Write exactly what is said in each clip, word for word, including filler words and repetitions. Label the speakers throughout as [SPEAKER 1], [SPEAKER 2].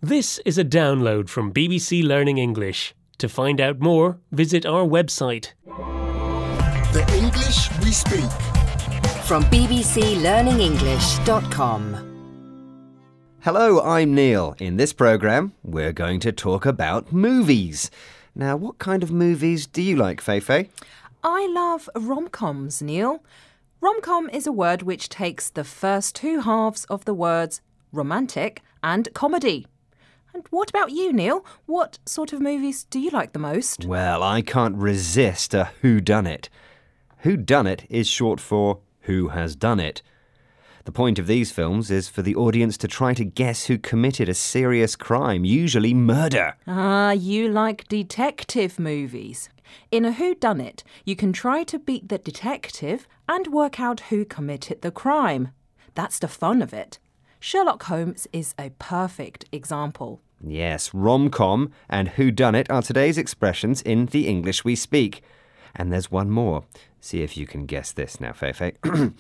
[SPEAKER 1] This is a download from B B C Learning English. To find out more, visit our website.
[SPEAKER 2] The English we speak.
[SPEAKER 3] From b b c learning english dot com.
[SPEAKER 4] Hello, I'm Neil. In this programme, we're going to talk about movies. Now, what kind of movies do you like, Feifei?
[SPEAKER 5] I love rom-coms, Neil. Rom-com is a word which takes the first two halves of the words romantic and comedy. And what about you, Neil? What sort of movies do you like the most?
[SPEAKER 4] Well, I can't resist a whodunit. Whodunit is short for Who Has Done It. The point of these films is for the audience to try to guess who committed a serious crime, usually murder.
[SPEAKER 5] Ah, you like detective movies. In a whodunit, you can try to beat the detective and work out who committed the crime. That's the fun of it. Sherlock Holmes is a perfect example.
[SPEAKER 4] Yes, rom-com and whodunit are today's expressions in the English we speak. And there's one more. See if you can guess this now, Feifei.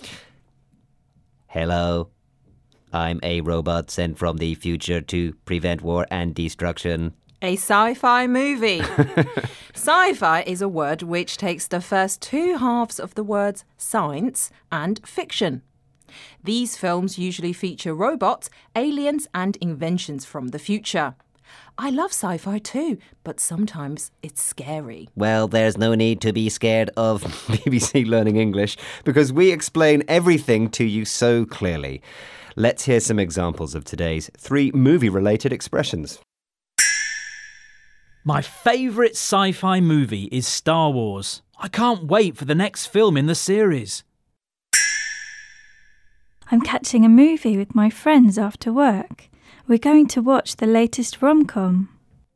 [SPEAKER 6] Hello, I'm a robot sent from the future to prevent war and destruction.
[SPEAKER 5] A sci-fi movie. Sci-fi is a word which takes the first two halves of the words science and fiction. These films usually feature robots, aliens and inventions from the future. I love sci-fi too, but sometimes it's scary.
[SPEAKER 6] Well, there's no need to be scared of
[SPEAKER 4] B B C Learning English, because we explain everything to you so clearly. Let's hear some examples of today's three movie-related expressions.
[SPEAKER 7] My favourite sci-fi movie is Star Wars. I can't wait for the next film in the series.
[SPEAKER 8] I'm catching a movie with my friends after work. We're going to watch the latest rom-com.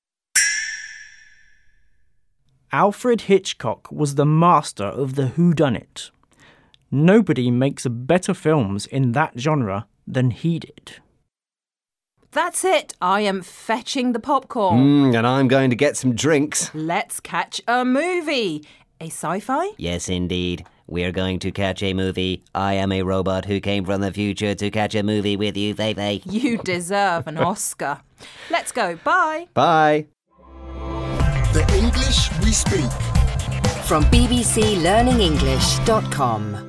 [SPEAKER 9] Alfred Hitchcock was the master of the whodunit. Nobody makes better films in that genre than he did.
[SPEAKER 5] That's it. I am fetching the popcorn.
[SPEAKER 4] Mm, and I'm going to get some drinks.
[SPEAKER 5] Let's catch a movie. A sci-fi?
[SPEAKER 6] Yes, indeed. We're going to catch a movie. I am a robot who came from the future to catch a movie with you, Feifei.
[SPEAKER 5] You deserve an Oscar. Let's go. Bye.
[SPEAKER 4] Bye.
[SPEAKER 2] The English we speak.
[SPEAKER 3] From b b c learning english dot com.